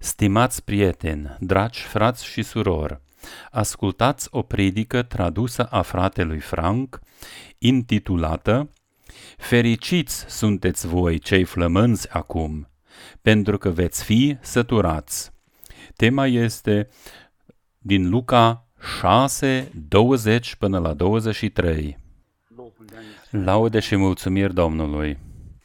Stimați prieteni, dragi frați și surori, ascultați o predică tradusă a fratelui Frank, intitulată Fericiți sunteți voi cei flămânzi acum, pentru că veți fi săturați. Tema este din Luca 6, 20 până la 23. Laude și mulțumiri Domnului!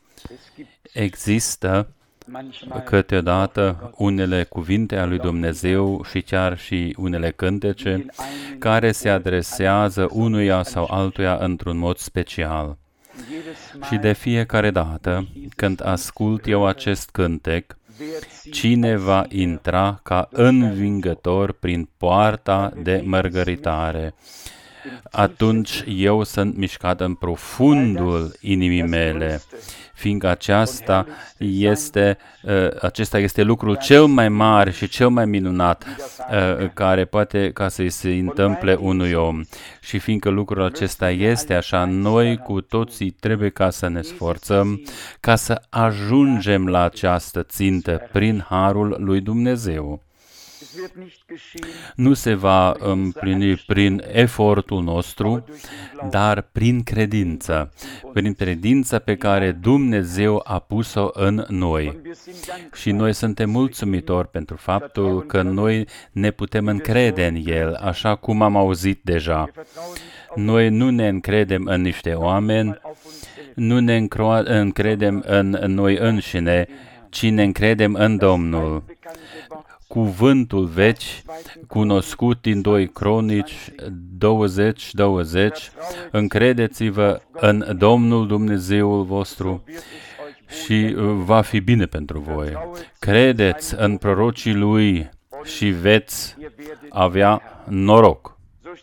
Există câteodată unele cuvinte ale lui Dumnezeu și chiar și unele cântece care se adresează unuia sau altuia într-un mod special. Și de fiecare dată când ascult eu acest cântec, cine va intra ca învingător prin poarta de mărgăritare, atunci eu sunt mișcat în profundul inimii mele, fiindcă acesta este lucrul cel mai mare și cel mai minunat care poate ca să-i se întâmple unui om. Și fiindcă lucrul acesta este așa, noi cu toții trebuie ca să ne sforțăm ca să ajungem la această țintă prin harul lui Dumnezeu. Nu se va împlini prin efortul nostru, dar prin credință pe care Dumnezeu a pus-o în noi. Și noi suntem mulțumitori pentru faptul că noi ne putem încrede în El, așa cum am auzit deja. Noi nu ne încredem în niște oameni, nu ne încredem în noi înșine, ci ne încredem în Domnul. Cuvântul vechi, cunoscut din 2 Cronici 20:20, încredeți-vă în Domnul Dumnezeul vostru și va fi bine pentru voi. Credeți în prorocii Lui și veți avea noroc.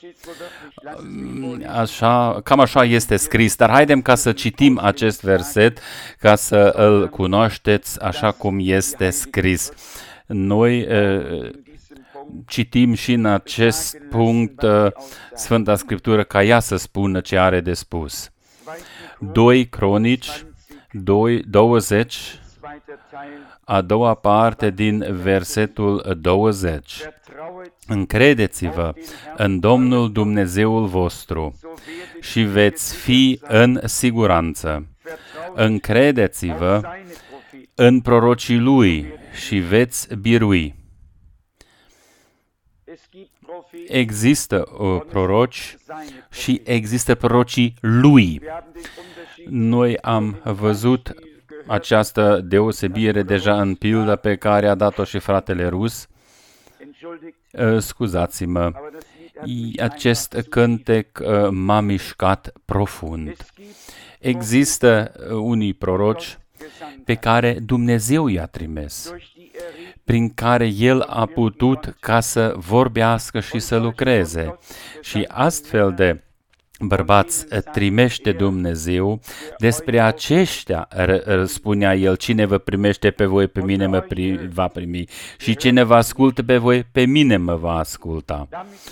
Cam așa este scris, dar haidem ca să citim acest verset, ca să îl cunoașteți așa cum este scris. Noi citim și în acest punct Sfânta Scriptură ca ea să spună ce are de spus. 2 Cronici 20, a doua parte din versetul 20. Încredeți-vă în Domnul Dumnezeul vostru și veți fi în siguranță. Încredeți-vă în prorocii Lui și veți birui. Există proroci și există prorocii Lui. Noi am văzut această deosebire deja în pildă pe care a dat-o și fratele Rus. Scuzați-mă, acest cântec m-a mișcat profund. Există unii proroci pe care Dumnezeu i-a trimis, prin care El a putut ca să vorbească și să lucreze. Și astfel de bărbați trimește Dumnezeu, despre aceștia spunea El, cine vă primește pe voi, pe mine va primi, și cine vă ascultă pe voi, pe mine mă va asculta.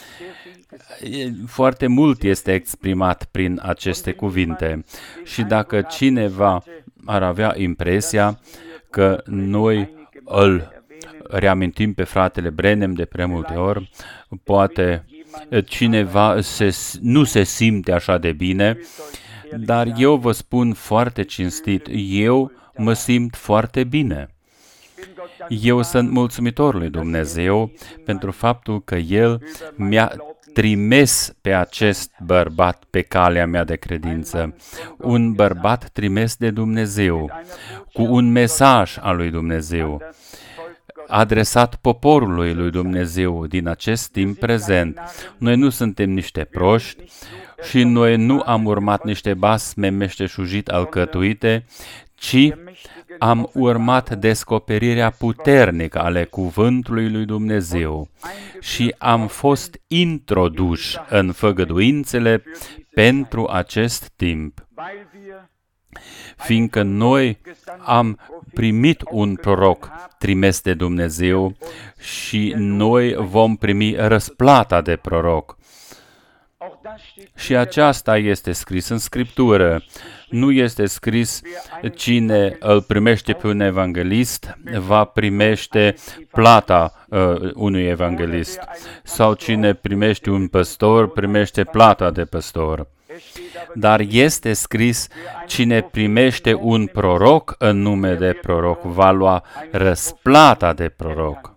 Foarte mult este exprimat prin aceste cuvinte. Și dacă cineva ar avea impresia că noi îl reamintim pe fratele Branham de prea multe ori, poate cineva nu se simte așa de bine, dar eu vă spun foarte cinstit, eu mă simt foarte bine. Eu sunt mulțumitor lui Dumnezeu pentru faptul că El mi-a trimis pe acest bărbat pe calea mea de credință, un bărbat trimis de Dumnezeu, cu un mesaj al lui Dumnezeu, adresat poporului lui Dumnezeu din acest timp prezent. Noi nu suntem niște proști și noi nu am urmat niște basme meșteșugit alcătuite, ci am urmat descoperirea puternică ale cuvântului lui Dumnezeu și am fost introduși în făgăduințele pentru acest timp. Fiindcă noi am primit un proroc trimis de Dumnezeu și noi vom primi răsplata de proroc. Și aceasta este scris în Scriptură. Nu este scris cine îl primește pe un evanghelist va primește plata unui evanghelist sau cine primește un păstor primește plata de păstor. Dar este scris cine primește un proroc în nume de proroc va lua răsplata de proroc.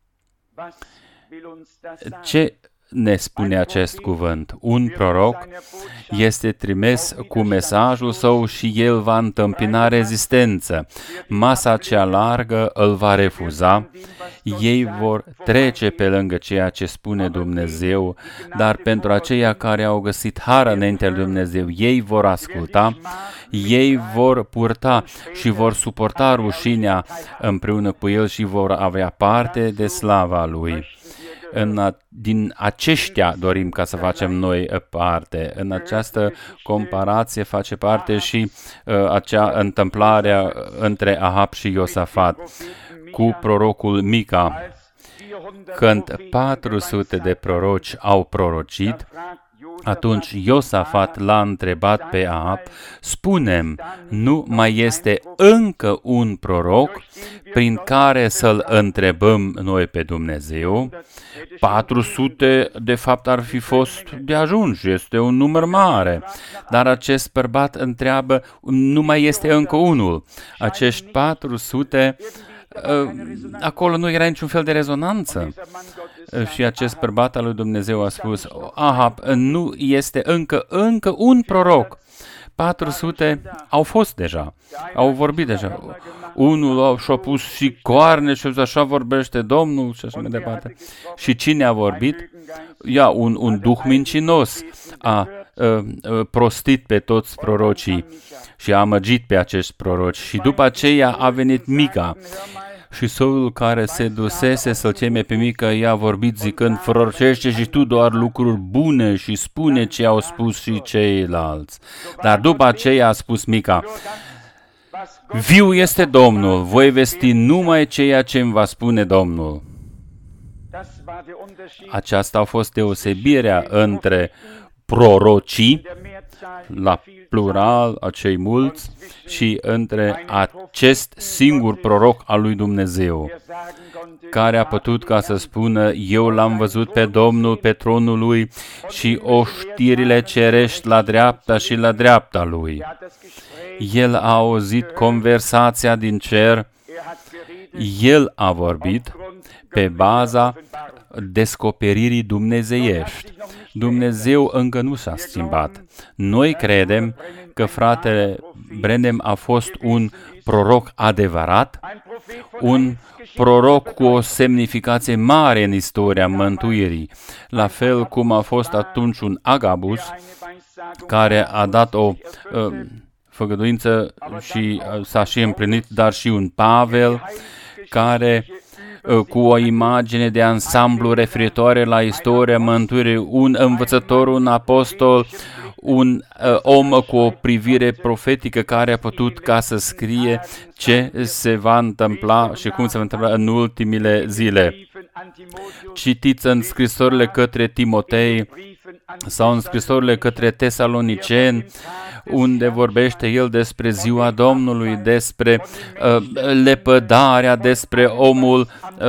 Ce ne spune acest cuvânt? Un proroc este trimis cu mesajul său și el va întâmpina rezistență. Masa cea largă îl va refuza, ei vor trece pe lângă ceea ce spune Dumnezeu, dar pentru aceia care au găsit har înaintea lui Dumnezeu, ei vor asculta, ei vor purta și vor suporta rușinea împreună cu el și vor avea parte de slava lui. Din aceștia dorim ca să facem noi parte. În această comparație face parte și acea întâmplare între Ahab și Iosafat cu prorocul Mica. Când 400 de proroci au prorocit, atunci Iosafat l-a întrebat pe Ahab, spune-mi, nu mai este încă un proroc prin care să-l întrebăm noi pe Dumnezeu? 400 de fapt ar fi fost de ajuns, este un număr mare, dar acest bărbat întreabă, nu mai este încă unul. Acești 400 acolo nu era niciun fel de rezonanță. Și acest bărbat al lui Dumnezeu a spus, Ahab, nu este încă un proroc. 400 au fost deja, au vorbit deja. Unul și-a pus și coarne și așa vorbește Domnul și așa mai departe. Și cine a vorbit? Un duh mincinos a prostit pe toți prorocii și a amăgit pe acești proroci. Și după aceea a venit Mica. Și Saul care se dusese să-l cheme pe Mica, i-a vorbit zicând, prorocește și tu doar lucruri bune și spune ce au spus și ceilalți. Dar după aceea a spus Mica, viu este Domnul, voi vesti numai ceea ce îmi va spune Domnul. Aceasta a fost deosebirea între prorocii, la plural, acei mulți, și între acest singur proroc al lui Dumnezeu, care a putut ca să spună, eu l-am văzut pe Domnul pe tronul lui și oștirile cerești la dreapta și la dreapta lui. El a auzit conversația din cer, el a vorbit pe baza descoperirii dumnezeiești. Dumnezeu încă nu s-a schimbat. Noi credem că fratele Branham a fost un proroc adevărat, un proroc cu o semnificație mare în istoria mântuirii, la fel cum a fost atunci un Agabus, care a dat o făgăduință și s-a și împlinit, dar și un Pavel, care cu o imagine de ansamblu referitoare la istoria mântuirii, un învățător, un apostol, un om cu o privire profetică care a putut ca să scrie ce se va întâmpla și cum se va întâmpla în ultimile zile. Citiți în scrisorile către Timotei sau în scrisorile către Tesaloniceni, unde vorbește el despre ziua Domnului, despre lepădarea, despre omul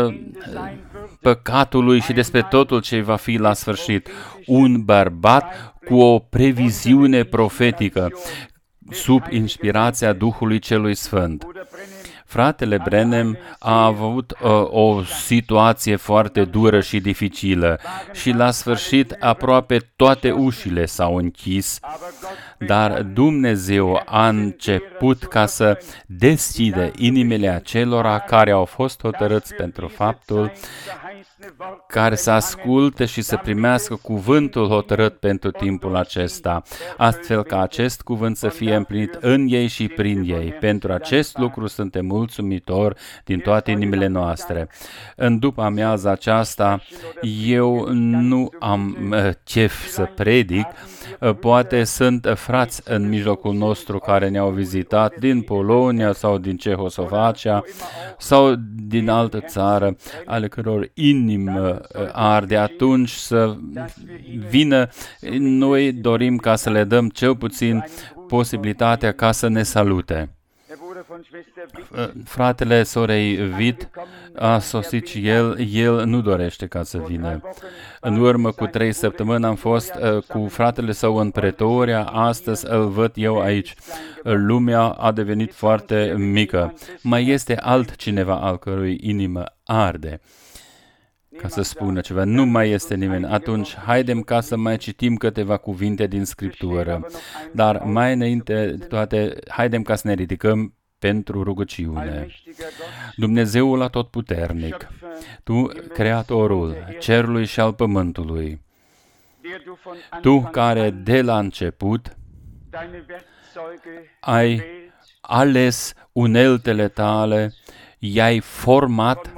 păcatului și despre totul ce va fi la sfârșit. Un bărbat cu o previziune profetică sub inspirația Duhului Celui Sfânt. Fratele Branham a avut o situație foarte dură și dificilă și la sfârșit aproape toate ușile s-au închis, dar Dumnezeu a început ca să deschide inimile acelora care au fost hotărâți pentru faptul care să asculte și să primească cuvântul hotărât pentru timpul acesta, astfel ca acest cuvânt să fie împlinit în ei și prin ei. Pentru acest lucru suntem mulțumitori din toate inimile noastre. În după amiaza aceasta, eu nu am chef să predic, poate sunt frați în mijlocul nostru care ne-au vizitat din Polonia sau din Cehoslovacia sau din altă țară, ale căror inimă arde, atunci să vină. Noi dorim ca să le dăm cel puțin posibilitatea ca să ne salute. Fratele sorei Vid a sosit și el nu dorește ca să vină. În urmă cu 3 săptămâni am fost cu fratele său în Pretoria, astăzi îl văd eu aici. Lumea a devenit foarte mică. Mai este altcineva al cărui inimă arde ca să spună ceva. Nu mai este nimeni. Atunci, haidem ca să mai citim câteva cuvinte din Scriptură. Dar mai înainte de toate, haidem ca să ne ridicăm pentru rugăciune. Dumnezeul Atotputernic, Tu, Creatorul cerului și al pământului, Tu care de la început ai ales uneltele Tale, i-ai format,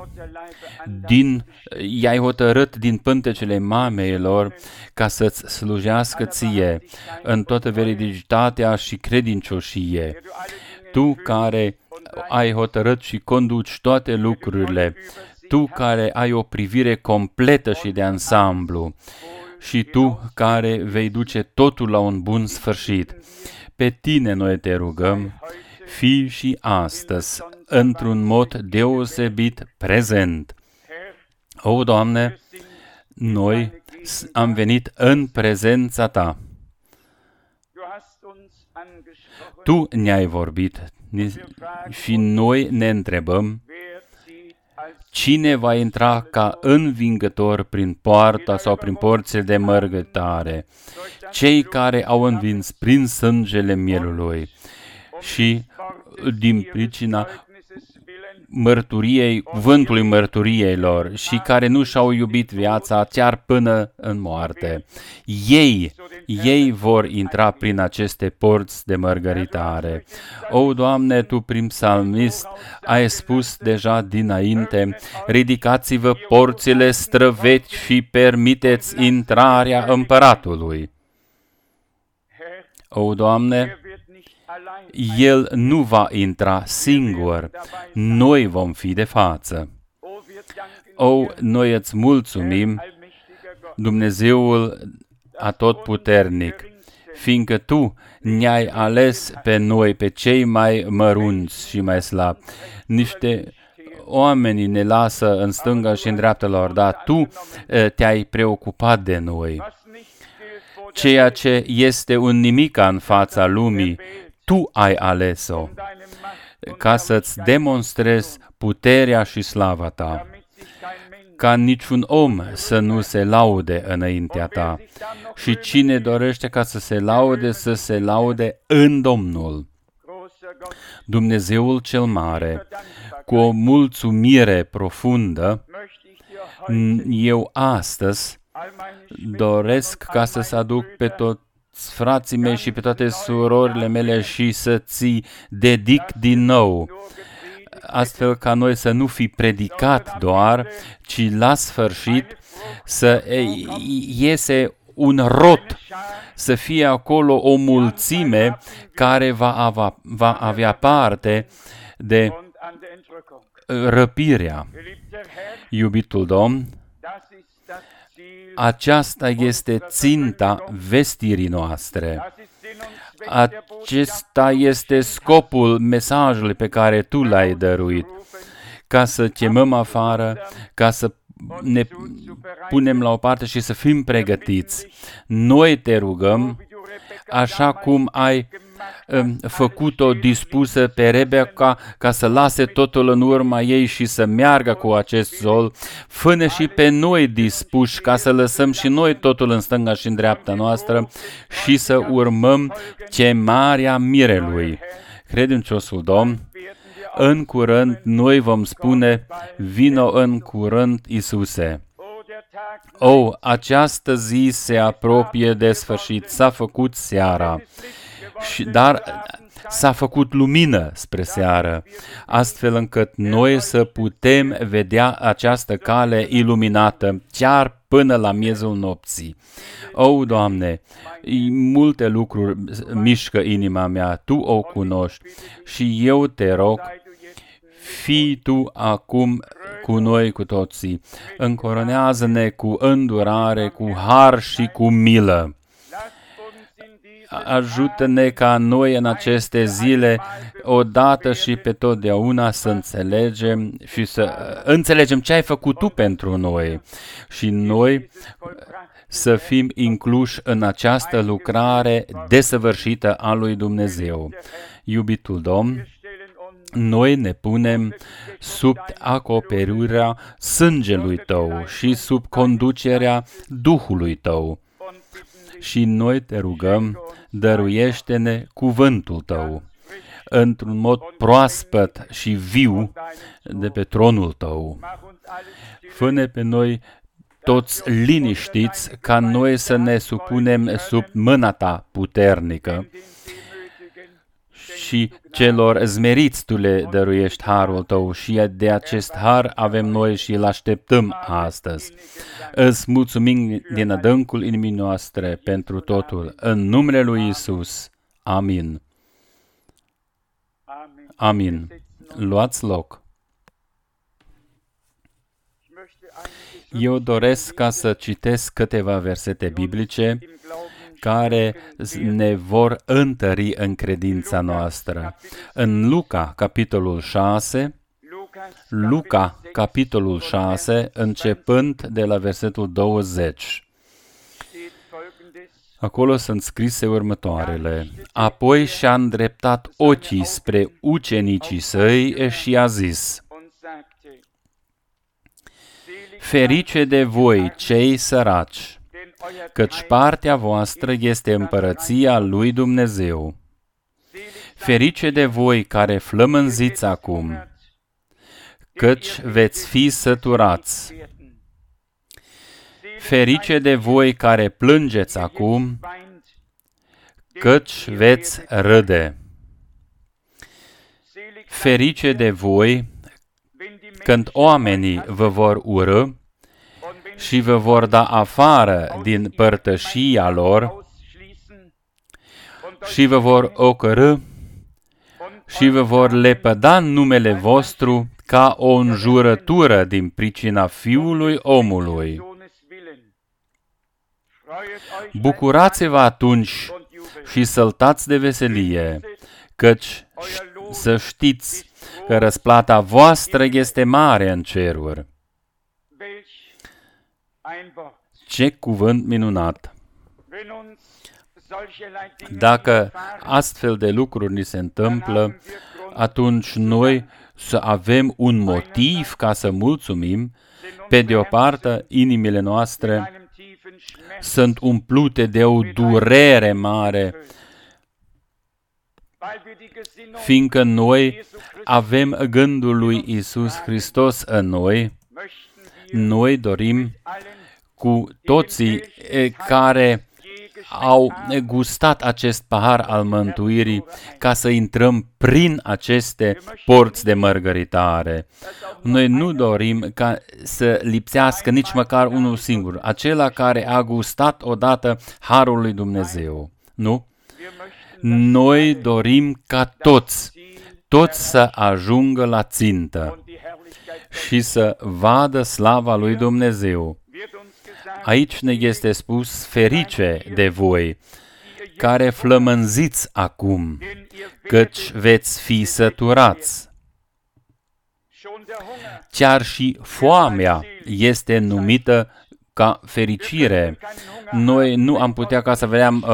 i-ai hotărât din pântecele mameilor ca să-ți slujească Ție în toată veridicitatea și credincioșie. Tu care ai hotărât și conduci toate lucrurile, Tu care ai o privire completă și de ansamblu și Tu care vei duce totul la un bun sfârșit. Pe Tine noi te rugăm, fii și astăzi într-un mod deosebit prezent. O, Doamne, noi am venit în prezența Ta. Tu ne-ai vorbit și noi ne întrebăm cine va intra ca învingător prin poarta sau prin porțile de mărgătare, cei care au învins prin sângele mielului și din pricina mărturiei, cuvântului mărturiei lor și care nu și-au iubit viața chiar până în moarte. Ei vor intra prin aceste porți de mărgăritare. O, Doamne, Tu, prin psalmist, ai spus deja dinainte, ridicați-vă porțile străvechi și permiteți intrarea împăratului. O, Doamne, El nu va intra singur, noi vom fi de față. O, noi îți mulțumim, Dumnezeul Atotputernic, fiindcă Tu ne-ai ales pe noi, pe cei mai mărunți și mai slabi. Niște oameni ne lasă în stânga și în dreapta lor, dar Tu te-ai preocupat de noi. Ceea ce este un nimica în fața lumii, Tu ai ales-o ca să-ți demonstrezi puterea și slava Ta, ca niciun om să nu se laude înaintea Ta și cine dorește ca să se laude în Domnul. Dumnezeul cel mare, cu o mulțumire profundă, eu astăzi doresc ca să-ți aduc pe toți frații mei și pe toate surorile mele și să ți dedic din nou, astfel ca noi să nu fi predicat doar, ci la sfârșit să iese un rod, să fie acolo o mulțime care va avea parte de răpirea. Iubitul Domn, aceasta este ținta vestirii noastre. Acesta este scopul mesajului pe care Tu l-ai dăruit, ca să chemăm afară, ca să ne punem la o parte și să fim pregătiți. Noi te rugăm, așa cum ai făcut-o dispusă pe Rebecca ca să lase totul în urma ei și să meargă cu acest sol, fă-ne și pe noi dispuși ca să lăsăm și noi totul în stânga și în dreapta noastră și să urmăm chemarea mirelui. Credinciosul Domn, în curând noi vom spune, vino în curând, Iisuse. O, această zi se apropie de sfârșit, s-a făcut seara, dar s-a făcut lumină spre seară, astfel încât noi să putem vedea această cale iluminată chiar până la miezul nopții. O, Doamne, multe lucruri mișcă inima mea, Tu o cunoști și eu te rog, fii Tu acum cu noi cu toții. Încoronează-ne cu îndurare, cu har și cu milă. Ajută-ne ca noi în aceste zile, odată și pe totdeauna, să înțelegem ce ai făcut Tu pentru noi și noi să fim incluși în această lucrare desăvârșită a lui Dumnezeu. Iubitul Domn, noi ne punem sub acoperirea sângelui Tău și sub conducerea Duhului Tău. Și noi te rugăm, dăruiește-ne cuvântul Tău într-un mod proaspăt și viu de pe tronul Tău. Fă-ne pe noi toți liniștiți ca noi să ne supunem sub mâna Ta puternică și celor zmeriți Tu le dăruiești harul Tău și de acest har avem noi și îl așteptăm astăzi. Îți mulțumim din adâncul inimii noastre pentru totul. În numele lui Iisus. Amin. Amin. Luați loc. Eu doresc ca să citesc câteva versete biblice care ne vor întări în credința noastră. În Luca, capitolul 6, începând de la versetul 20. Acolo sunt scrise următoarele. Apoi și-a îndreptat ochii spre ucenicii săi și a zis: Ferice de voi, cei săraci, căci partea voastră este împărăția lui Dumnezeu. Ferice de voi care flămânziți acum, căci veți fi săturați. Ferice de voi care plângeți acum, căci veți râde. Ferice de voi când oamenii vă vor urâ și vă vor da afară din părtășia lor și vă vor ocărî și vă vor lepăda numele vostru ca o înjurătură din pricina Fiului omului. Bucurați-vă atunci și săltați de veselie, căci să știți că răsplata voastră este mare în ceruri. Ce cuvânt minunat! Dacă astfel de lucruri ni se întâmplă, atunci noi să avem un motiv ca să mulțumim. Pe de o parte, inimile noastre sunt umplute de o durere mare, fiindcă noi avem gândul lui Iisus Hristos în noi. Noi dorim cu toții care au gustat acest pahar al mântuirii ca să intrăm prin aceste porți de mărgăritare. Noi nu dorim ca să lipsească nici măcar unul singur, acela care a gustat odată harul lui Dumnezeu. Nu? Noi dorim ca toți să ajungă la țintă și să vadă slava lui Dumnezeu. Aici ne este spus: ferice de voi care flămânziți acum, căci veți fi săturați. Chiar și foamea este numită ca fericire. Noi nu am putea ca să vedem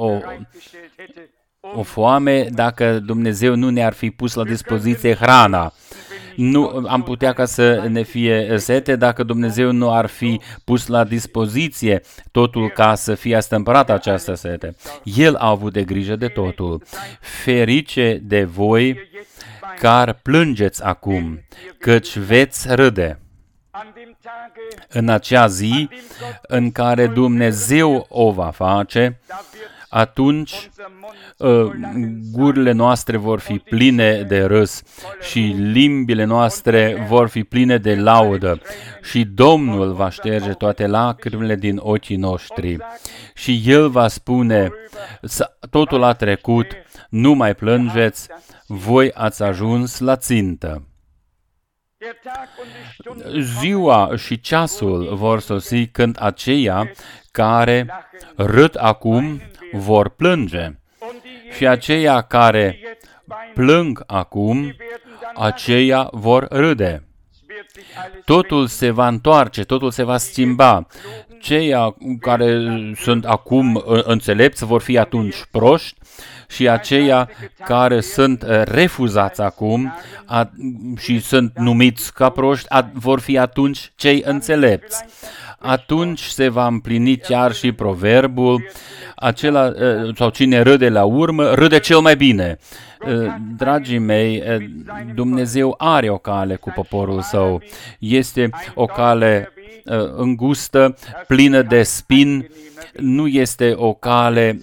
o foame dacă Dumnezeu nu ne-ar fi pus la dispoziție hrana. Nu am putea ca să ne fie sete dacă Dumnezeu nu ar fi pus la dispoziție totul ca să fie astâmpărată această sete. El a avut de grijă de totul. Ferice de voi care plângeți acum, căci veți râde. În acea zi în care Dumnezeu o va face, atunci gurile noastre vor fi pline de râs și limbile noastre vor fi pline de laudă și Domnul va șterge toate lacrimile din ochii noștri și El va spune: totul a trecut, nu mai plângeți, voi ați ajuns la țintă. Ziua și ceasul vor sosi când aceia care râd acum vor plânge și aceia care plâng acum, aceia vor râde. Totul se va întoarce, totul se va schimba. Ceia care sunt acum înțelepți vor fi atunci proști și aceia care sunt refuzați acum și sunt numiți ca proști vor fi atunci cei înțelepți. Atunci se va împlini chiar și proverbul, acela sau cine râde la urmă, râde cel mai bine. Dragii mei, Dumnezeu are o cale cu poporul său. Este o cale îngustă, plină de spini, nu este o cale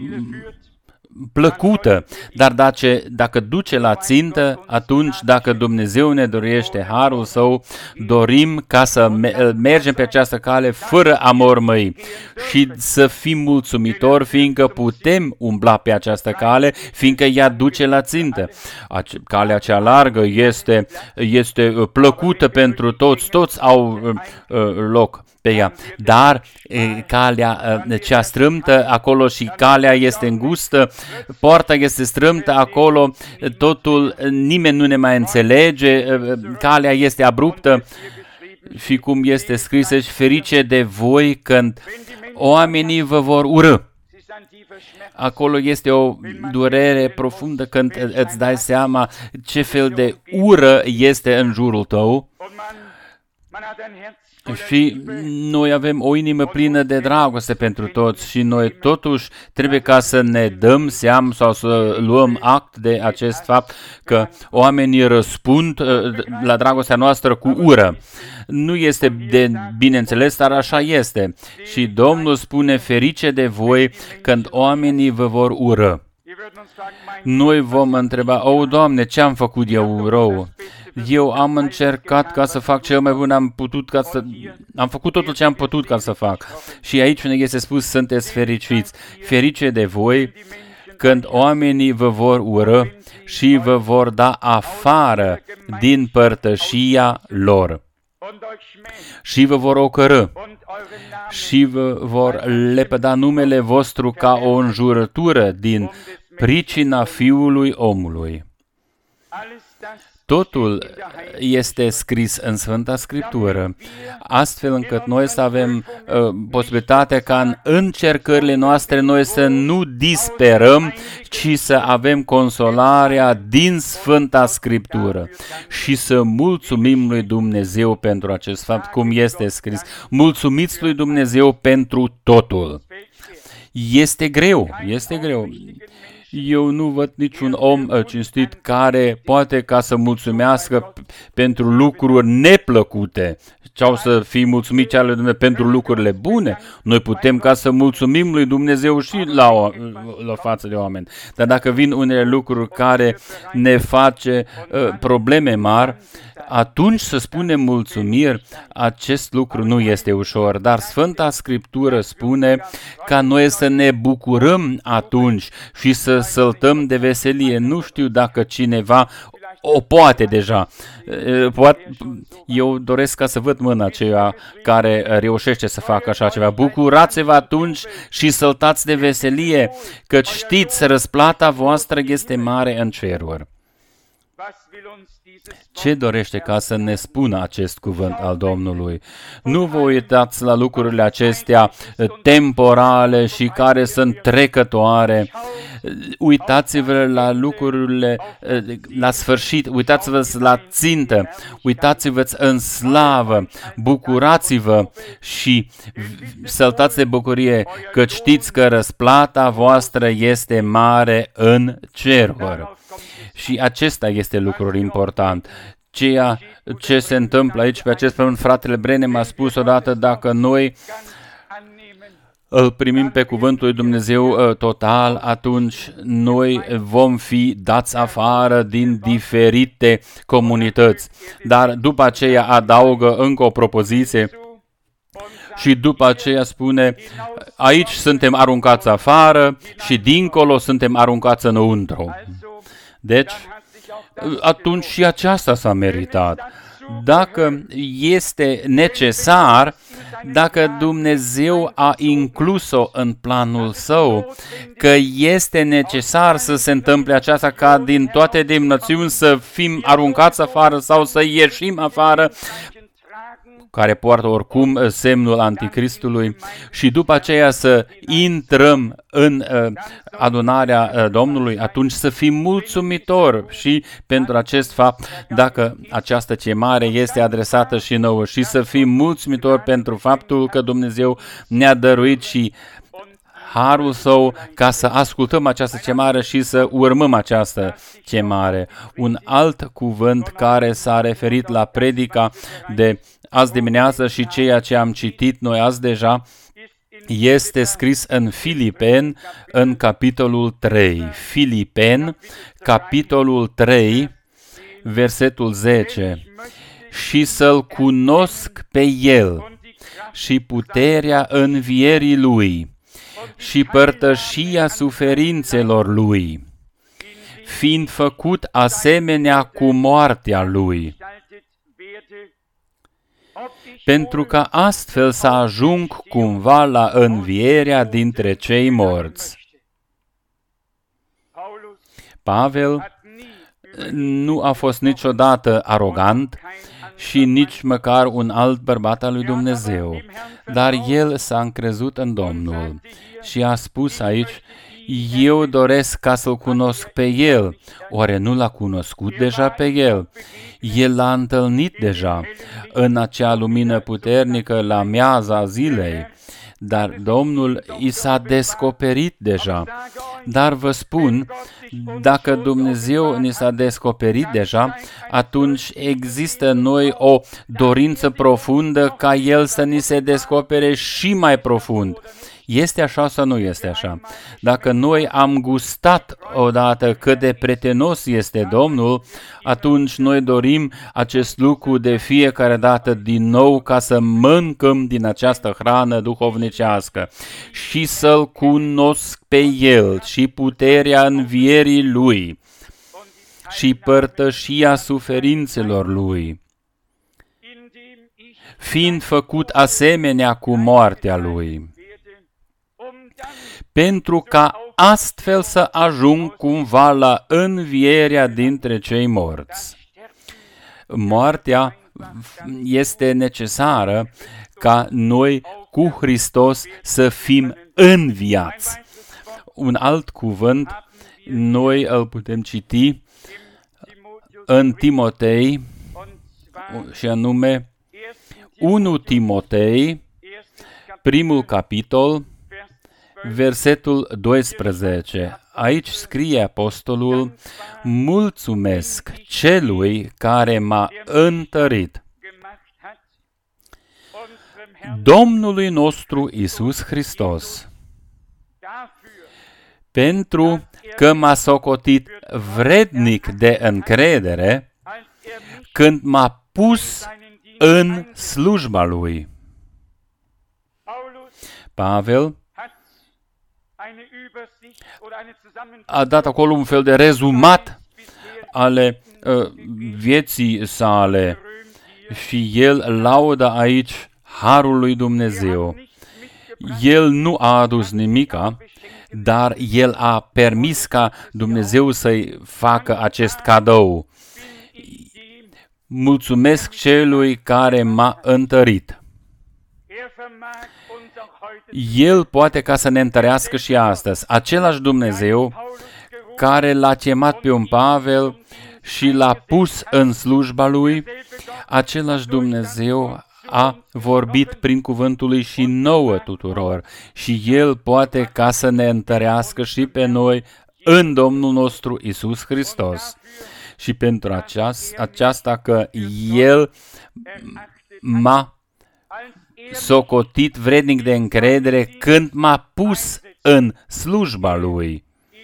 plăcută, dar dacă duce la țintă, atunci dacă Dumnezeu ne dorește harul său, dorim ca să mergem pe această cale fără a mormăi și să fim mulțumitori, fiindcă putem umbla pe această cale, fiindcă ea duce la țintă. Calea cea largă este plăcută pentru toți au loc pe ea, dar calea cea strâmtă acolo și calea este îngustă, poarta este strâmtă acolo, totul, nimeni nu ne mai înțelege, calea este abruptă și cum este scris aici, ferice de voi când oamenii vă vor urâ. Acolo este o durere profundă când îți dai seama ce fel de ură este în jurul tău. Și noi avem o inimă plină de dragoste pentru toți și noi totuși trebuie ca să ne dăm seama sau să luăm act de acest fapt că oamenii răspund la dragostea noastră cu ură. Nu este de bineînțeles, dar așa este. Și Domnul spune, ferice de voi când oamenii vă vor ură. Noi vom întreba, o, Doamne, ce am făcut eu rău? Eu am încercat ca să fac cel mai bun, am făcut totul ce am putut ca să fac. Și aici ne este spus, sunteți fericiți. Ferice de voi când oamenii vă vor ură și vă vor da afară din părtășia lor. Și vă vor ocărî și vă vor lepăda numele vostru ca o înjurătură din pricina Fiului omului. Totul este scris în Sfânta Scriptură, astfel încât noi să avem posibilitatea ca în încercările noastre noi să nu disperăm, ci să avem consolarea din Sfânta Scriptură și să mulțumim lui Dumnezeu pentru acest fapt, cum este scris. Mulțumiți lui Dumnezeu pentru totul. Este greu. Eu nu văd niciun om cinstit care poate ca să mulțumească pentru lucruri neplăcute sau să fii mulțumit lui Dumnezeu pentru lucrurile bune. Noi putem ca să mulțumim lui Dumnezeu și la față de oameni. Dar dacă vin unele lucruri care ne face probleme mari, atunci să spunem mulțumiri, acest lucru nu este ușor, dar Sfânta Scriptură spune ca noi să ne bucurăm atunci și să săltăm de veselie. Nu știu dacă cineva o poate deja. Eu doresc ca să văd mâna aceea care reușește să facă așa ceva. Bucurați-vă atunci și săltați de veselie, căci știți, răsplata voastră este mare în ceruri. Ce dorește ca să ne spună acest cuvânt al Domnului? Nu vă uitați la lucrurile acestea temporale și care sunt trecătoare. Uitați-vă la lucrurile la sfârșit, uitați-vă la țintă, uitați-vă în slavă, bucurați-vă și săltați de bucurie, că știți că răsplata voastră este mare în ceruri. Și acesta este lucrul important. Ceea ce se întâmplă aici pe acest pământ, fratele Brenem a spus odată, dacă noi îl primim pe cuvântul lui Dumnezeu total, atunci noi vom fi dați afară din diferite comunități. Dar după aceea adaugă încă o propoziție și după aceea spune, aici suntem aruncați afară și dincolo suntem aruncați înăuntru. Deci, atunci și aceasta s-a meritat. dacă este necesar, dacă Dumnezeu a inclus-o în planul Său, că este necesar să se întâmple aceasta ca din toate denominațiuni să fim aruncați afară sau să ieșim afară, care poartă oricum semnul Anticristului, și după aceea să intrăm în adunarea Domnului, atunci să fim mulțumitori și pentru acest fapt, dacă această chemare este adresată și nouă, și să fim mulțumitori pentru faptul că Dumnezeu ne-a dăruit și harul Său ca să ascultăm această chemare și să urmăm această chemare. Un alt cuvânt care s-a referit la predica de azi dimineață și ceea ce am citit noi azi deja, este scris în Filipeni, în capitolul 3. Filipeni, capitolul 3, versetul 10. Și să-L cunosc pe El și puterea învierii Lui și părtășia suferințelor Lui, fiind făcut asemenea cu moartea Lui, pentru ca astfel să ajung cumva la învierea dintre cei morți. Pavel nu a fost niciodată arogant și nici măcar un alt bărbat al lui Dumnezeu, dar el s-a încrezut în Domnul și a spus aici: eu doresc ca să-L cunosc pe El. Oare nu L-a cunoscut deja pe El? El L-a întâlnit deja în acea lumină puternică la miaza zilei, dar Domnul i s-a descoperit deja. Dar vă spun, dacă Dumnezeu ni s-a descoperit deja, atunci există în noi o dorință profundă ca El să ni se descopere și mai profund. Este așa sau nu este așa? Dacă noi am gustat odată cât de prietenos este Domnul, atunci noi dorim acest lucru de fiecare dată din nou ca să mâncăm din această hrană duhovnicească și să-L cunosc pe El și puterea învierii Lui și părtășia suferințelor Lui, fiind făcut asemenea cu moartea Lui, pentru ca astfel să ajung cumva la învierea dintre cei morți. Moartea este necesară ca noi cu Hristos să fim înviați. Un alt cuvânt noi îl putem citi în Timotei, și anume 1 Timotei, primul capitol, versetul 12. Aici scrie apostolul: mulțumesc celui care m-a întărit, Domnului nostru Iisus Hristos, pentru că m-a socotit vrednic de încredere când m-a pus în slujba Lui. Pavel a dat acolo un fel de rezumat ale vieții sale și el laudă aici harul lui Dumnezeu. El nu a adus nimica, dar el a permis ca Dumnezeu să-i facă acest cadou. Mulțumesc celui care m-a întărit. El poate ca să ne întărească și astăzi. Același Dumnezeu care l-a chemat pe un Pavel și l-a pus în slujba Lui, același Dumnezeu a vorbit prin cuvântul Lui și nouă tuturor. Și El poate ca să ne întărească și pe noi în Domnul nostru Iisus Hristos. Și pentru aceasta că El m-a socotit vrednic de încredere când m-a pus în slujba Lui.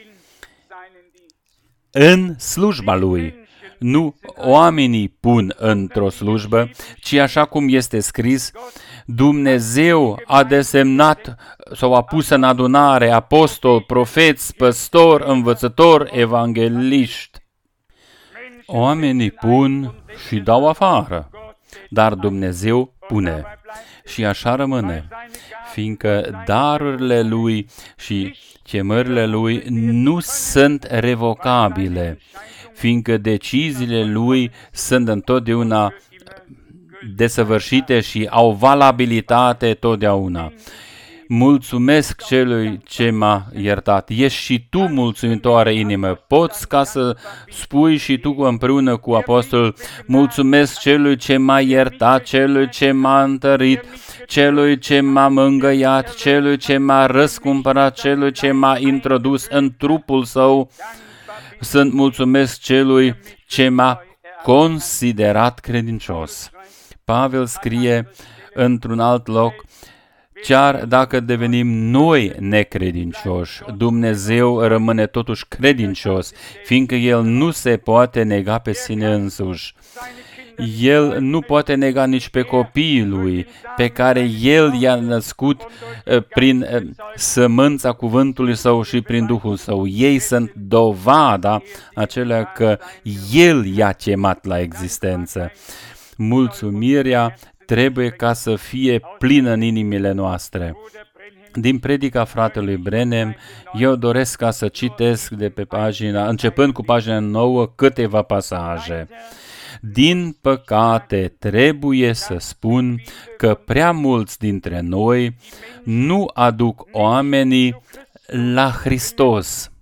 În slujba Lui. Nu oamenii pun într-o slujbă, ci așa cum este scris, Dumnezeu a desemnat sau a pus în adunare apostoli, profeți, păstori, învățători, evangeliști. Oamenii pun și dau afară. dar Dumnezeu pune. Și așa rămâne, fiindcă darurile Lui și chemările Lui nu sunt revocabile, fiindcă deciziile Lui sunt întotdeauna desăvârșite și au valabilitate totdeauna. Mulțumesc celui ce m-a iertat. Ești și tu mulțumitoare inimă. Poți ca să spui și tu împreună cu apostolul, mulțumesc celui ce m-a iertat, celui ce m-a întărit, celui ce m-a mângâiat, celui ce m-a răscumpărat, celui ce m-a introdus în trupul său. Sunt mulțumesc celui ce m-a considerat credincios. Pavel scrie într-un alt loc, chiar dacă devenim noi necredincioși, Dumnezeu rămâne totuși credincios, fiindcă El nu se poate nega pe sine însuși. El nu poate nega nici pe copiii Lui, pe care El i-a născut prin sămânța cuvântului Său și prin Duhul Său. Ei sunt dovada acelea că El i-a chemat la existență. Mulțumirea trebuie ca să fie plină în inimile noastre. Din predica fratelui Branham, eu doresc ca să citesc de pe pagina, începând cu pagina 9, câteva pasaje. Din păcate, trebuie să spun că prea mulți dintre noi nu aduc oamenii la Hristos.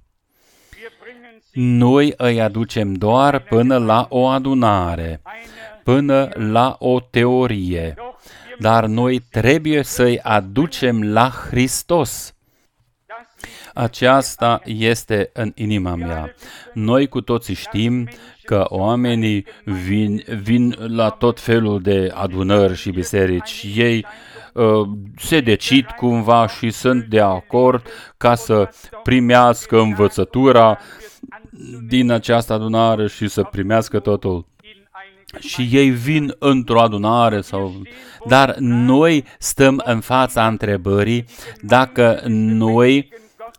Noi îi aducem doar până la o adunare, până la o teorie, dar noi trebuie să-i aducem la Hristos. Aceasta este în inima mea. Noi cu toții știm că oamenii vin la tot felul de adunări și biserici. Ei se decid cumva și sunt de acord ca să primească învățătura din această adunare și să primească totul. Și ei vin într-o adunare, dar noi stăm în fața întrebării dacă noi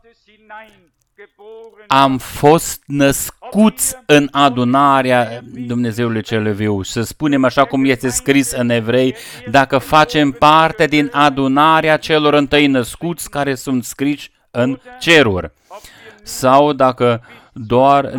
am fost născuți în adunarea Dumnezeului cel viu. Să spunem așa cum este scris în Evrei, dacă facem parte din adunarea celor întâi născuți care sunt scriși în ceruri. Sau dacă doar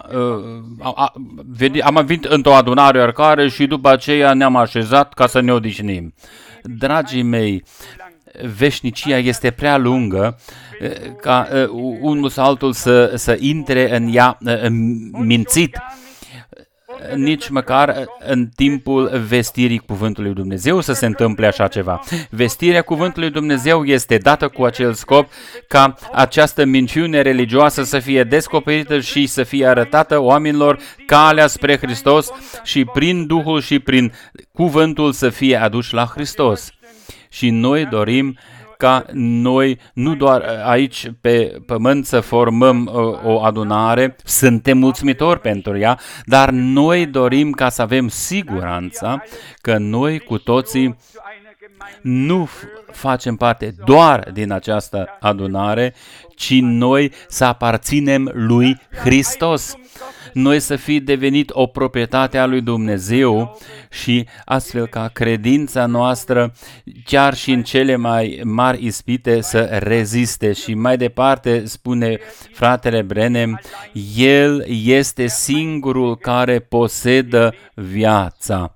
am venit într-o adunare oricare și după aceea ne-am așezat ca să ne odihnim. Dragii mei, veșnicia este prea lungă ca unul sau altul să intre în ea mințit, nici măcar în timpul vestirii cuvântului Dumnezeu să se întâmple așa ceva. Vestirea cuvântului Dumnezeu este dată cu acel scop ca această minciune religioasă să fie descoperită și să fie arătată oamenilor calea spre Hristos și prin Duhul și prin cuvântul să fie aduși la Hristos. Și noi dorim ca noi nu doar aici pe pământ să formăm o adunare, suntem mulțumitori pentru ea, dar noi dorim ca să avem siguranța că noi cu toții nu facem parte doar din această adunare, ci noi să aparținem lui Hristos. Noi să fi devenit o proprietate a lui Dumnezeu și astfel ca credința noastră, chiar și în cele mai mari ispite, să reziste. Și mai departe spune fratele Branham, El este singurul care posedă viața.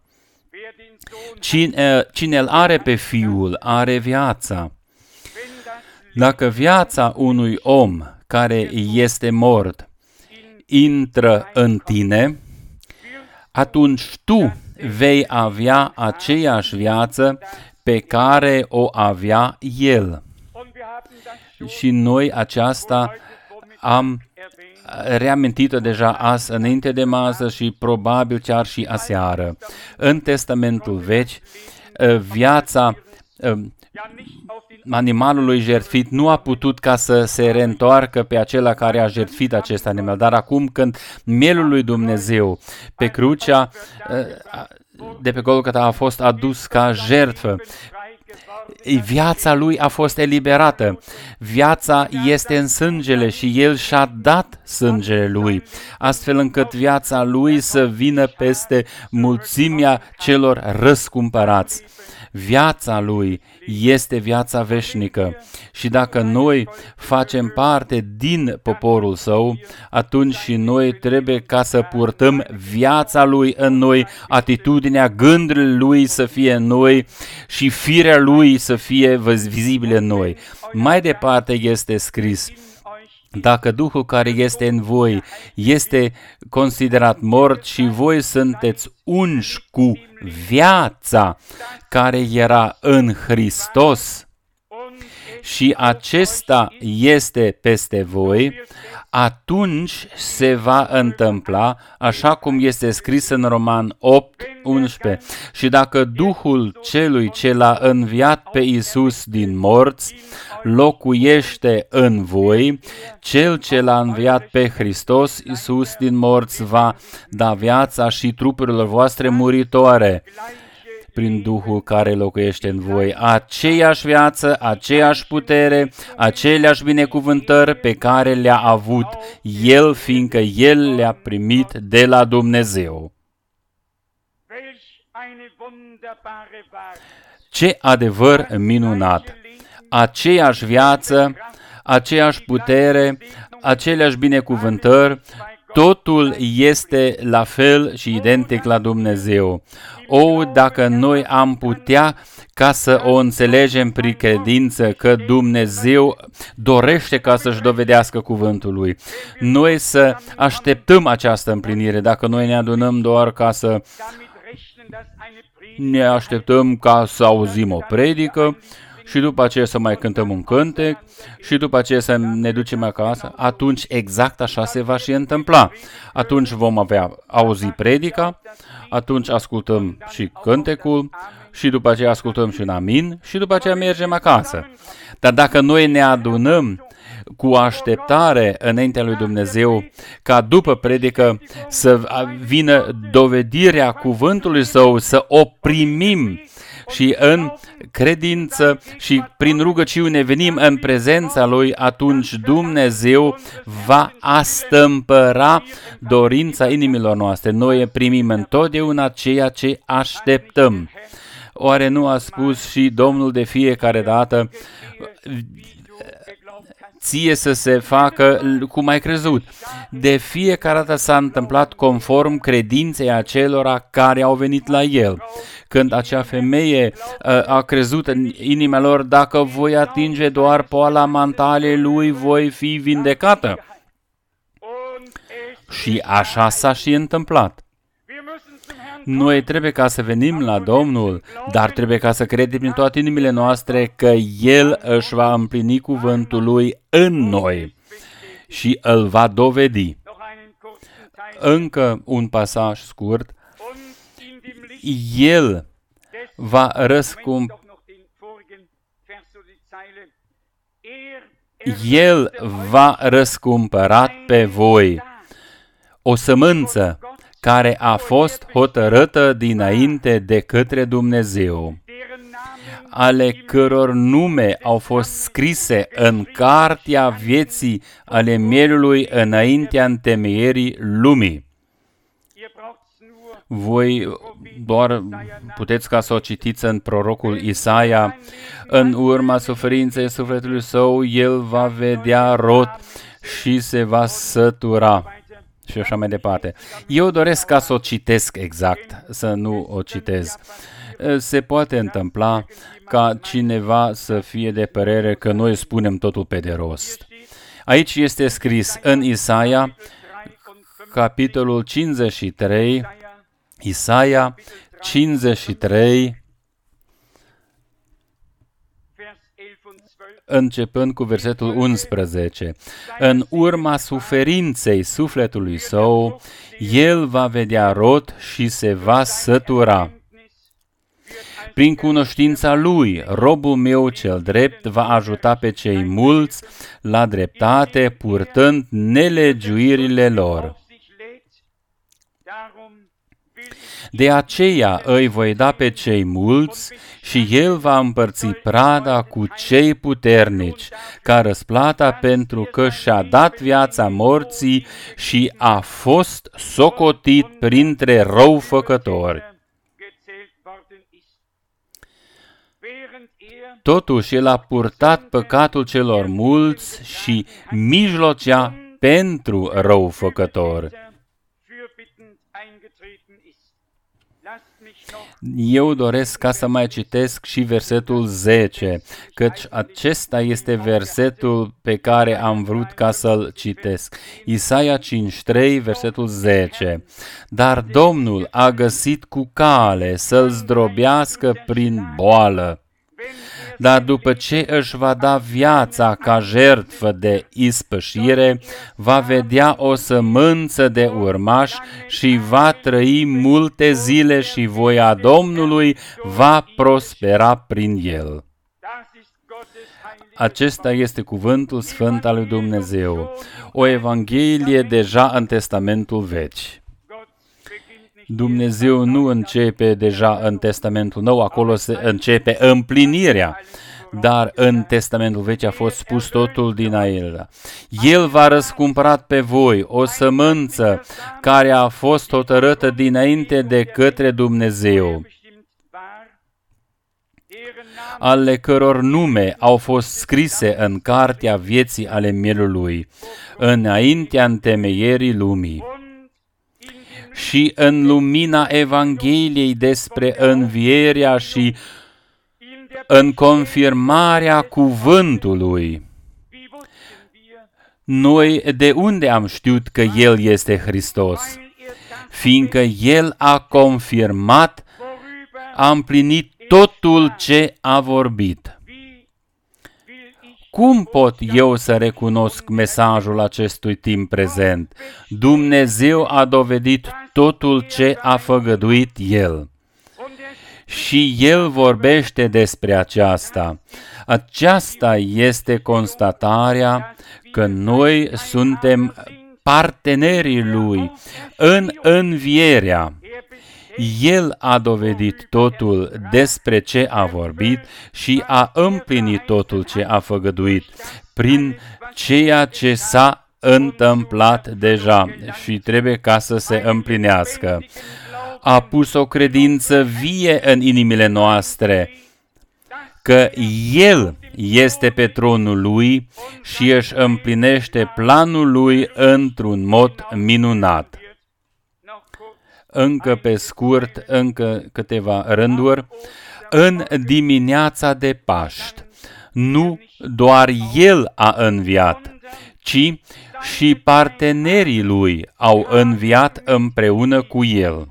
Cine îl are pe Fiul, are viața. Dacă viața unui om care este mort intră în tine, atunci tu vei avea aceeași viață pe care o avea El. Și noi aceasta am reamintit-o deja azi înainte de masă și probabil chiar și aseară. În Testamentul Vechi, viața animalului jertfit nu a putut ca să se reîntoarcă pe acela care a jertfit acest animal. Dar acum când mielul lui Dumnezeu pe crucea de pe Golgota a fost adus ca jertfă, viața lui a fost eliberată. Viața este în sângele și el și-a dat sângele lui, astfel încât viața lui să vină peste mulțimea celor răscumpărați. Viața lui este viața veșnică și dacă noi facem parte din poporul său, atunci și noi trebuie ca să purtăm viața lui în noi, atitudinea, gândurile lui să fie în noi și firea lui să fie vizibile în noi. Mai departe este scris: dacă Duhul care este în voi este considerat mort și voi sunteți unși cu viața care era în Hristos și acesta este peste voi, atunci se va întâmpla așa cum este scris în Roman 8:11. Și dacă Duhul celui ce l-a înviat pe Iisus din morți locuiește în voi, cel ce l-a înviat pe Hristos Iisus din morți va da viața și trupurilor voastre muritoare prin Duhul care locuiește în voi, aceeași viață, aceeași putere, aceleași binecuvântări pe care le-a avut El, fiindcă El le-a primit de la Dumnezeu. Ce adevăr minunat! Aceeași viață, aceeași putere, aceleași binecuvântări, totul este la fel și identic la Dumnezeu. Dacă noi am putea ca să o înțelegem prin credință că Dumnezeu dorește ca să-și dovedească cuvântul Lui. Noi să așteptăm această împlinire, dacă noi ne adunăm doar ca să ne așteptăm ca să auzim o predică, și după aceea să mai cântăm un cântec și după aceea să ne ducem acasă, atunci exact așa se va și întâmpla. Atunci vom auzi predica, atunci ascultăm și cântecul și după aceea ascultăm și un amin și după aceea mergem acasă. Dar dacă noi ne adunăm cu așteptare înaintea lui Dumnezeu, ca după predică să vină dovedirea cuvântului Său, să o primim și în credință și prin rugăciune venim în prezența Lui, atunci Dumnezeu va astâmpăra dorința inimilor noastre. Noi primim întotdeauna ceea ce așteptăm. Oare nu a spus și Domnul de fiecare dată: ție să se facă cum ai crezut? De fiecare dată s-a întâmplat conform credinței acelora care au venit la El. Când acea femeie a crezut în inima lor: dacă voi atinge doar poala mantalei lui, voi fi vindecată. Și așa s-a și întâmplat. Noi trebuie ca să venim la Domnul, dar trebuie ca să credem din toate inimile noastre că El își va împlini cuvântul Lui în noi și îl va dovedi. Încă un pasaj scurt. El va răscumpăra pe voi o sămânță care a fost hotărâtă dinainte de către Dumnezeu, ale căror nume au fost scrise în cartea vieții ale mielului înaintea întemeierii lumii. Voi doar puteți ca să o citiți în prorocul Isaia: în urma suferinței sufletului său, el va vedea rod și se va sătura. Și așa mai departe. Eu doresc ca să o citesc exact, să nu o citez. Se poate întâmpla ca cineva să fie de părere că noi spunem totul pe de rost. Aici este scris în Isaia, capitolul 53, Isaia 53, începând cu versetul 11. În urma suferinței sufletului său, el va vedea rod și se va sătura. Prin cunoștința lui, robul meu cel drept va ajuta pe cei mulți la dreptate, purtând nelegiuirile lor. De aceea îi voi da pe cei mulți și el va împărți prada cu cei puternici, ca răsplata pentru că și-a dat viața morții și a fost socotit printre răufăcători. Totuși, el a purtat păcatul celor mulți și mijlocea pentru răufăcători. Eu doresc ca să mai citesc și versetul 10, căci acesta este versetul pe care am vrut ca să-l citesc. Isaia 5:3, versetul 10. Dar Domnul a găsit cu cale să-l zdrobească prin boală. Dar după ce își va da viața ca jertfă de ispășire, va vedea o sămânță de urmași și va trăi multe zile și voia Domnului va prospera prin el. Acesta este cuvântul sfânt al lui Dumnezeu, o evanghelie deja în Testamentul Vechi. Dumnezeu nu începe deja în Testamentul Nou, acolo se începe împlinirea, dar în Testamentul Vechi a fost spus totul dinainte. El v-a răscumpărat pe voi o sămânță care a fost hotărâtă dinainte de către Dumnezeu, ale căror nume au fost scrise în cartea vieții ale mielului, înaintea întemeierii lumii. Și în lumina Evangheliei despre învierea și în confirmarea cuvântului, noi de unde am știut că El este Hristos? Fiindcă El a confirmat, a împlinit totul ce a vorbit. Cum pot eu să recunosc mesajul acestui timp prezent? Dumnezeu a dovedit totul ce a făgăduit El. Și El vorbește despre aceasta. Aceasta este constatarea că noi suntem partenerii Lui în învierea. El a dovedit totul despre ce a vorbit și a împlinit totul ce a făgăduit prin ceea ce s-a întâmplat deja și trebuie ca să se împlinească. A pus o credință vie în inimile noastre că El este pe tronul Lui și își împlinește planul Lui într-un mod minunat. Încă pe scurt, încă câteva rânduri, în dimineața de Paști, nu doar El a înviat, ci și partenerii Lui au înviat împreună cu El.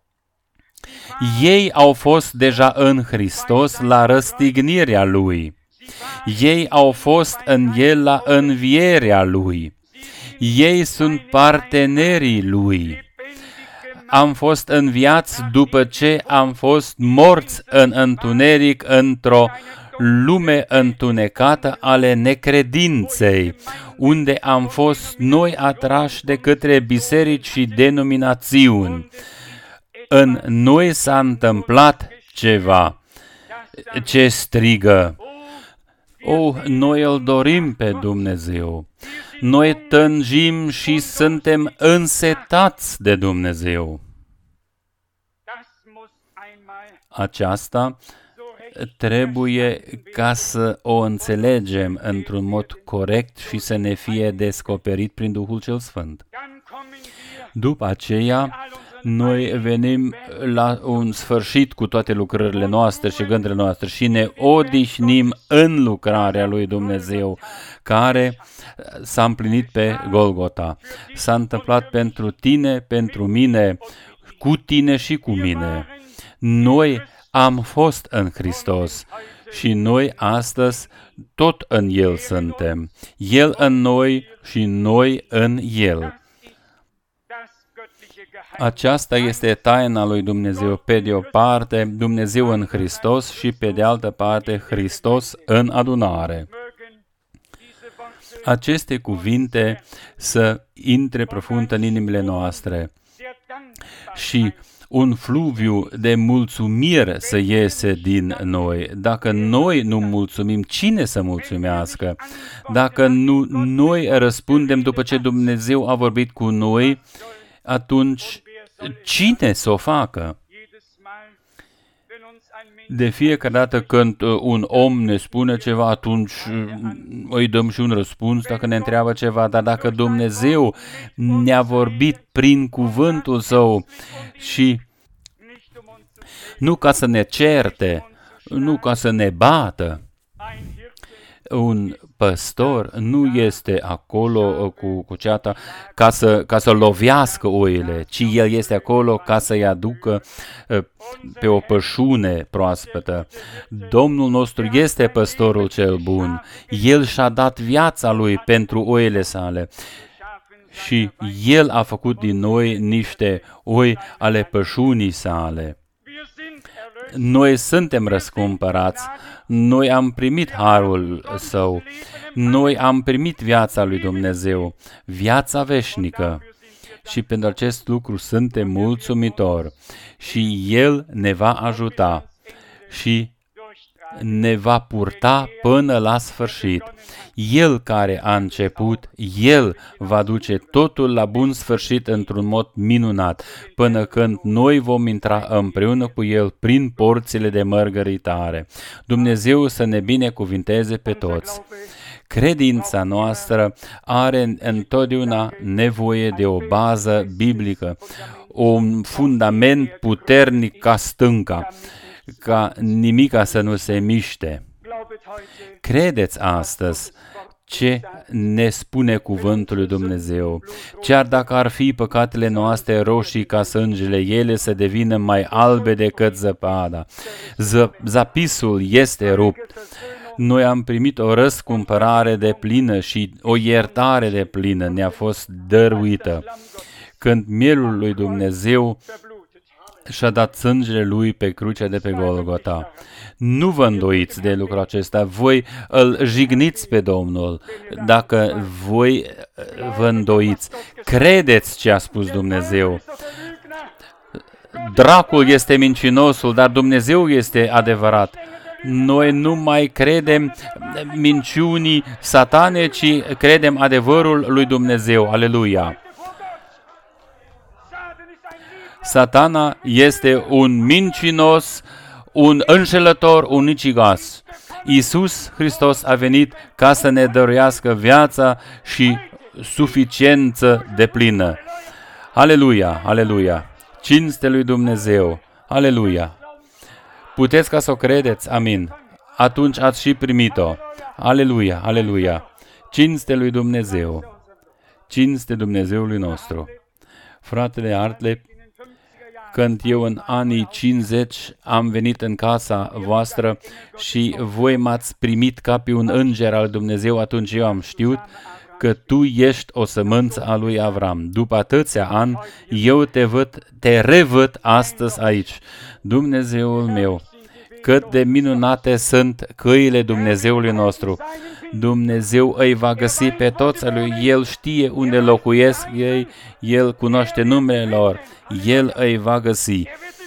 Ei au fost deja în Hristos la răstignirea Lui. Ei au fost în El la învierea Lui. Ei sunt partenerii Lui. Am fost înviați după ce am fost morți în întuneric într-o lume întunecată ale necredinței, unde am fost noi atrași de către biserici și denominațiuni. În noi s-a întâmplat ceva ce strigă: noi îl dorim pe Dumnezeu. Noi tânjim și suntem însetați de Dumnezeu. Aceasta trebuie ca să o înțelegem într-un mod corect și să ne fie descoperit prin Duhul cel Sfânt. După aceea, noi venim la un sfârșit cu toate lucrările noastre și gândurile noastre și ne odihnim în lucrarea lui Dumnezeu, care s-a împlinit pe Golgota. S-a întâmplat pentru tine, pentru mine, cu tine și cu mine. Noi am fost în Hristos și noi astăzi tot în El suntem. El în noi și noi în El. Aceasta este taina lui Dumnezeu. Pe de o parte, Dumnezeu în Hristos și pe de altă parte, Hristos în adunare. Aceste cuvinte să intre profund în inimile noastre. Și un fluviu de mulțumire să iese din noi. Dacă noi nu mulțumim, cine să mulțumească? Dacă nu noi răspundem după ce Dumnezeu a vorbit cu noi, atunci cine să o facă? De fiecare dată când un om ne spune ceva, atunci îi dăm și un răspuns dacă ne întreabă ceva, dar dacă Dumnezeu ne-a vorbit prin cuvântul Său și nu ca să ne certe, nu ca să ne bată, un păstor nu este acolo cu ceata ca să lovească oile, ci el este acolo ca să-i aducă pe o pășune proaspătă. Domnul nostru este păstorul cel bun. El și-a dat viața lui pentru oile sale și el a făcut din noi niște oi ale pășunii sale. Noi suntem răscumpărați, noi am primit harul Său, noi am primit viața lui Dumnezeu, viața veșnică și pentru acest lucru suntem mulțumitori și El ne va ajuta și ne va purta până la sfârșit. El care a început, El va duce totul la bun sfârșit într-un mod minunat, până când noi vom intra împreună cu El prin porțile de mărgăritare. Dumnezeu să ne binecuvinteze pe toți. Credința noastră are întotdeauna nevoie de o bază biblică, un fundament puternic ca stânca, ca nimica să nu se miște. Credeți astăzi ce ne spune cuvântul lui Dumnezeu. Chiar dacă ar fi păcatele noastre roșii ca sângele, ele să devină mai albe decât zăpada. Zapisul este rupt. Noi am primit o răscumpărare de plină și o iertare de plină ne-a fost dăruită. Când mielul lui Dumnezeu și-a dat sângele lui pe crucea de pe Golgota. Nu vă îndoiți de lucrul acesta, voi îl jigniți pe Domnul. Dacă voi vă îndoiți, credeți ce a spus Dumnezeu. Dracul este mincinosul, dar Dumnezeu este adevărat. Noi nu mai credem minciunii satane, ci credem adevărul lui Dumnezeu. Aleluia! Satana este un mincinos, un înșelător, un ucigaș. Iisus Hristos a venit ca să ne dăruiască viața și suficiență deplină. Aleluia, aleluia! Cinste lui Dumnezeu! Aleluia! Puteți ca să o credeți? Amin. Atunci ați și primit-o. Aleluia, aleluia! Cinste lui Dumnezeu! Cinste Dumnezeului nostru! Fratele Hartley, când eu în anii 50 am venit în casa voastră și voi m-ați primit ca pe un înger al Dumnezeu, atunci eu am știut că tu ești o sămânță a lui Avram. După atâția ani, eu te revăd astăzi aici. Dumnezeul meu, cât de minunate sunt căile Dumnezeului nostru. Dumnezeu îi va găsi pe toți a lui, El știe unde locuiesc ei, El cunoaște numele lor, El îi va găsi,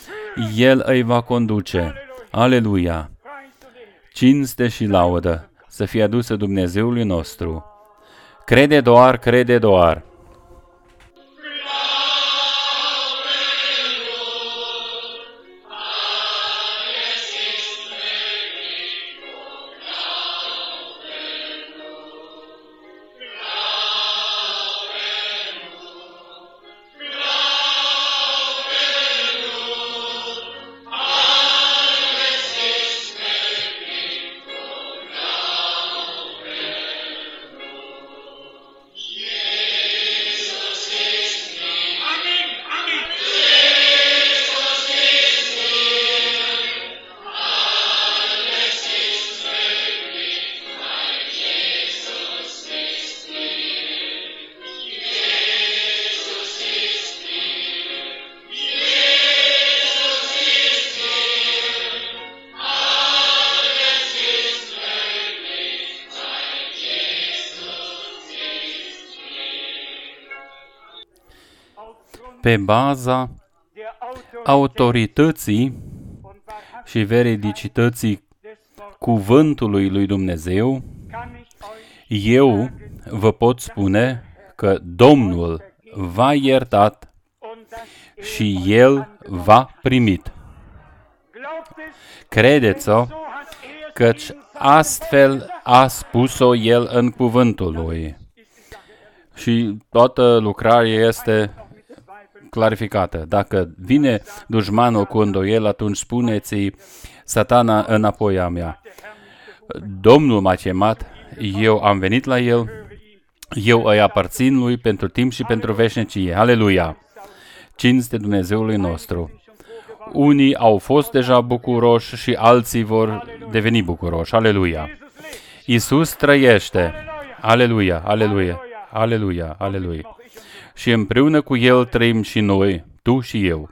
El îi va conduce. Aleluia! Cinste și laudă să fie adusă Dumnezeului nostru. Crede doar, crede doar. Pe baza autorității și veridicității cuvântului lui Dumnezeu, eu vă pot spune că Domnul v-a iertat și El v-a primit. Credeți-o, căci astfel a spus-o El în cuvântul Lui. Și toată lucrarea este clarificată. Dacă vine dușmanul cu îndoiel, atunci spuneți-i, Satana înapoi a mea. Domnul m-a chemat, eu am venit la El, eu îi aparțin Lui pentru timp și pentru veșnicie. Aleluia! Cinste Dumnezeului nostru. Unii au fost deja bucuroși și alții vor deveni bucuroși. Aleluia! Iisus trăiește. Aleluia! Aleluia! Aleluia! Aleluia! Și împreună cu El trăim și noi, tu și eu.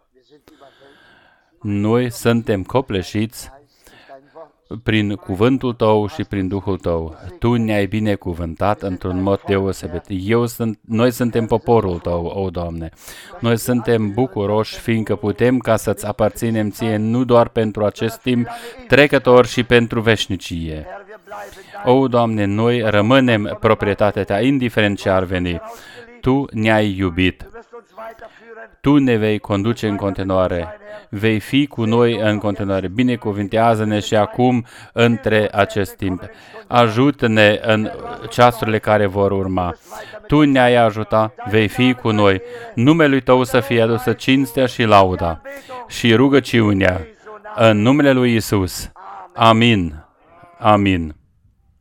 Noi suntem copleșiți prin cuvântul Tău și prin Duhul Tău. Tu ne-ai binecuvântat într-un mod deosebit. Noi suntem poporul Tău, o Doamne. Noi suntem bucuroși, fiindcă putem ca să-ți aparținem Ție nu doar pentru acest timp trecător și pentru veșnicie. O, Doamne, noi rămânem proprietatea Ta, indiferent ce ar veni. Tu ne-ai iubit. Tu ne vei conduce în continuare. Vei fi cu noi în continuare. Binecuvintează-ne și acum între acest timp. Ajută-ne în ceasurile care vor urma. Tu ne-ai ajutat, vei fi cu noi. Numele Tău să fie adusă cinstea și lauda și rugăciunea în numele lui Iisus. Amin. Amin.